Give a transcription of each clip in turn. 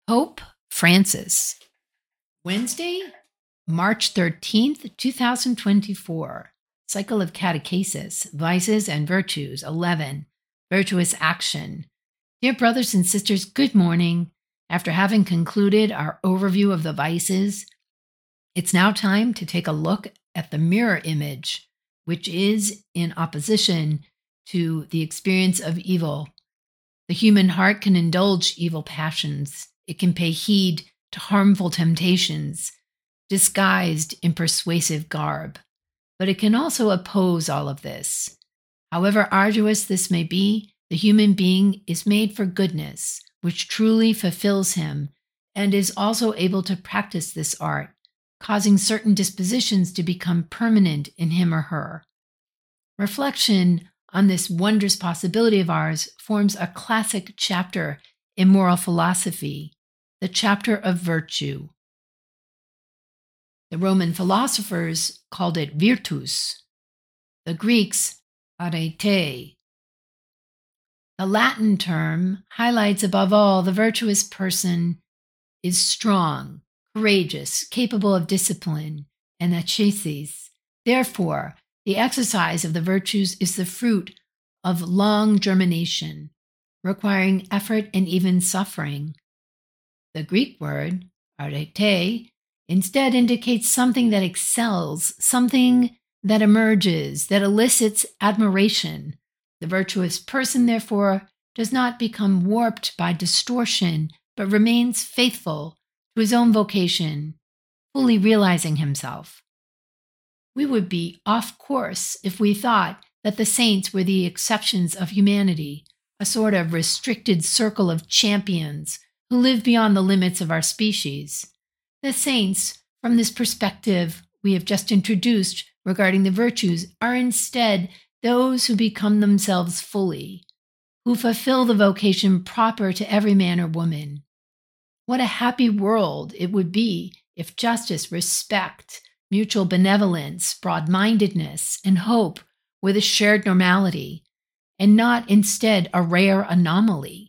Pope Francis, Wednesday, March 13th, 2024. Cycle of Catechesis, Vices and Virtues, 11. Virtuous Action. Dear brothers and sisters, good morning. After having concluded our overview of the vices, it's now time to take a look at the mirror image, which is in opposition to the experience of evil. The human heart can indulge evil passions. It can pay heed to harmful temptations, disguised in persuasive garb. But it can also oppose all of this. However arduous this may be, the human being is made for goodness, which truly fulfills him, and is also able to practice this art, causing certain dispositions to become permanent in him or her. Reflection on this wondrous possibility of ours forms a classic chapter in moral philosophy, the chapter of virtue. The Roman philosophers called it virtus, the Greeks arete. The Latin term highlights above all the virtuous person is strong, courageous, capable of discipline, and ascesis. Therefore, the exercise of the virtues is the fruit of long germination, requiring effort and even suffering. The Greek word, arete, instead indicates something that excels, something that emerges, that elicits admiration. The virtuous person, therefore, does not become warped by distortion, but remains faithful to his own vocation, fully realizing himself. We would be off course if we thought that the saints were the exceptions of humanity, a sort of restricted circle of champions who live beyond the limits of our species. The saints, from this perspective we have just introduced regarding the virtues, are instead those who become themselves fully, who fulfill the vocation proper to every man or woman. What a happy world it would be if justice, respect, mutual benevolence, broad-mindedness, and hope were the shared normality, and not instead a rare anomaly.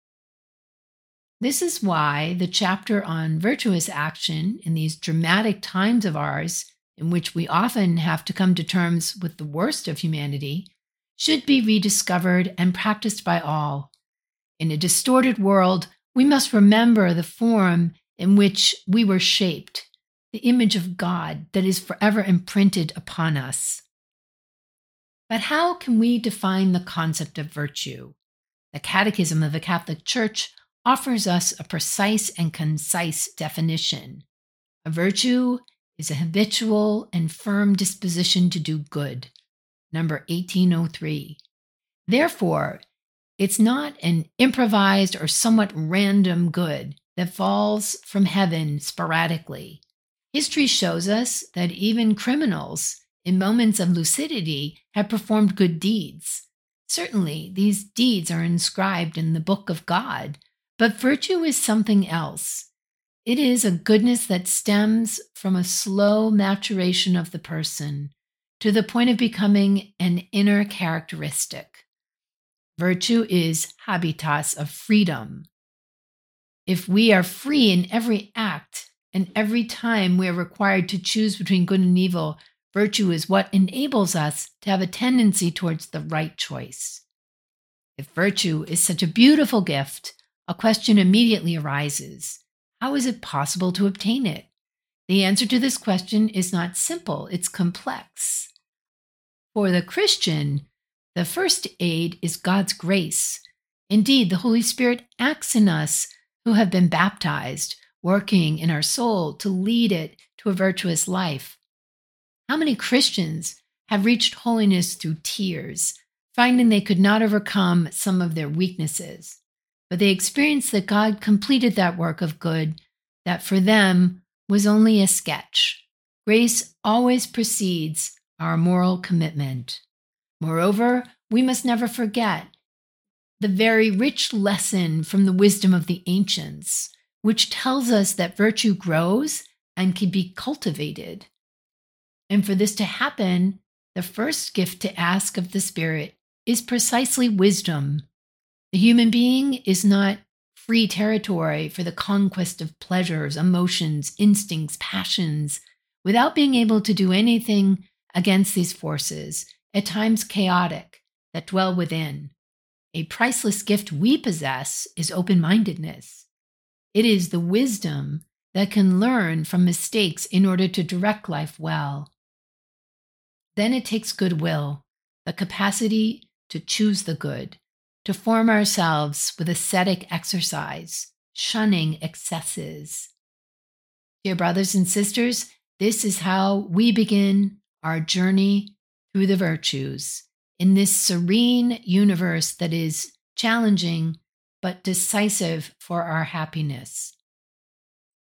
This is why the chapter on virtuous action in these dramatic times of ours, in which we often have to come to terms with the worst of humanity, should be rediscovered and practiced by all. In a distorted world, we must remember the form in which we were shaped, the image of God that is forever imprinted upon us. But how can we define the concept of virtue? The Catechism of the Catholic Church offers us a precise and concise definition. A virtue is a habitual and firm disposition to do good, number 1803. Therefore, it's not an improvised or somewhat random good that falls from heaven sporadically. History shows us that even criminals, in moments of lucidity, have performed good deeds. Certainly, these deeds are inscribed in the book of God, but virtue is something else. It is a goodness that stems from a slow maturation of the person to the point of becoming an inner characteristic. Virtue is habitus of freedom. If we are free in every act and every time we are required to choose between good and evil, virtue is what enables us to have a tendency towards the right choice. If virtue is such a beautiful gift, a question immediately arises. How is it possible to obtain it? The answer to this question is not simple, it's complex. For the Christian, the first aid is God's grace. Indeed, the Holy Spirit acts in us who have been baptized, working in our soul to lead it to a virtuous life. How many Christians have reached holiness through tears, finding they could not overcome some of their weaknesses? But they experienced that God completed that work of good that for them was only a sketch. Grace always precedes our moral commitment. Moreover, we must never forget the very rich lesson from the wisdom of the ancients, which tells us that virtue grows and can be cultivated. And for this to happen, the first gift to ask of the Spirit is precisely wisdom. The human being is not free territory for the conquest of pleasures, emotions, instincts, passions, without being able to do anything against these forces, at times chaotic, that dwell within. A priceless gift we possess is open-mindedness. It is the wisdom that can learn from mistakes in order to direct life well. Then it takes goodwill, the capacity to choose the good, to form ourselves with ascetic exercise, shunning excesses. Dear brothers and sisters, this is how we begin our journey through the virtues in this serene universe that is challenging but decisive for our happiness.